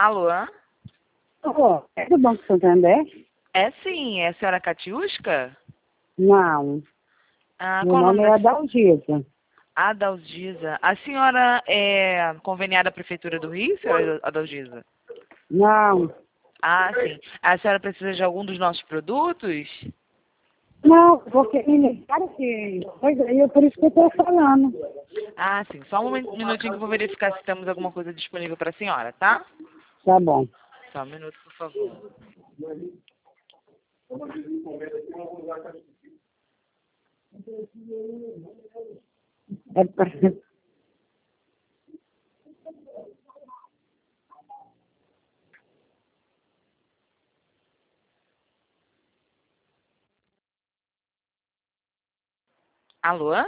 Alô? É do Banco Santander? É sim, é a senhora Catiusca? Não. Ah, Meu qual o nome nome é da Adalgisa. Adalgisa. A senhora é conveniada à Prefeitura do Rio, senhora Adalgisa? Não. Ah, sim. A senhora precisa de algum dos nossos produtos? Não, porque me ligaram que coisa aí, por isso que eu estou falando. Ah, sim. Só um minutinho que eu vou verificar se temos alguma coisa disponível para a senhora, tá? Tá bom. Só um minuto, por favor. É pra... Alô?